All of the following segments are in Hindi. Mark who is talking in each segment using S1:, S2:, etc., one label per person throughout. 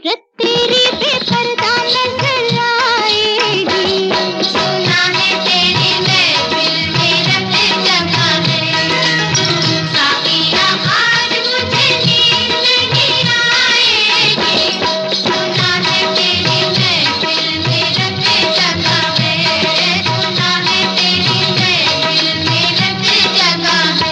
S1: सूरत तेरी बेपर्दा नजर आएगी। सुना है तेरी महफिल में रत जगह है, साकिया आज मुझे नींद नहीं आएगी। सुना है तेरी महफिल में रत जगह है, सुना है तेरी महफिल में रत जगह है।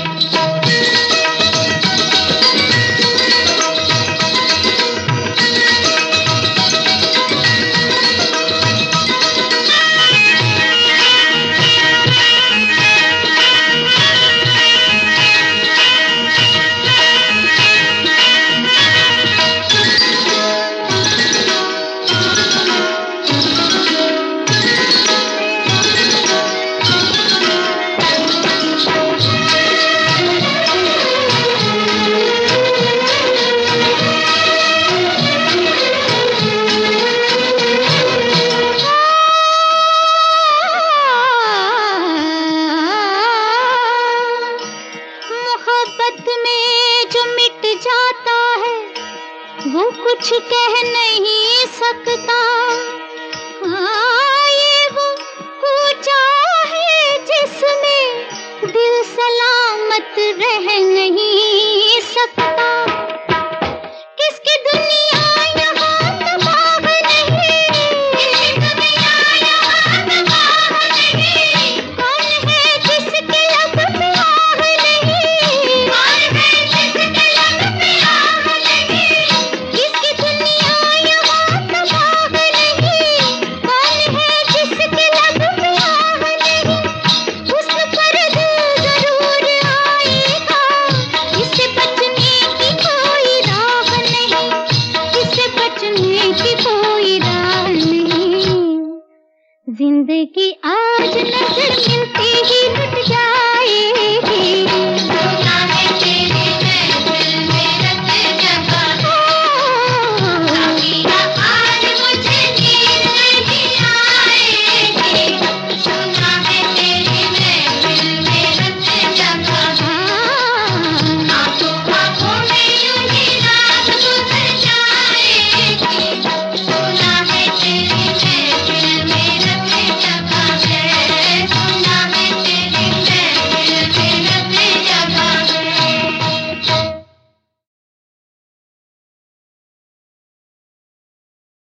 S1: मोहब्बत में जो मिट जाता है वो कुछ कह नहीं सकता। हाँ, ये वो पूजा है जिसमें दिल सलामत रह नहीं सकता। किसकी दुनिया यहाँ तबाह नहीं, किसकी दुनिया यहाँ तबाह नहीं। कौन है जिसके लब में आह नहीं, कौन है जिसके लब में आह नहीं। किसकी दुनिया यहाँ तबाह नहीं, कौन है जिसके लब में आह नहीं। उस पर दिल जरूर आएगा, इससे बचने की कोई राह नहीं, इससे बचने की कोई राह नहीं। जिंदगी आज नजर मिलती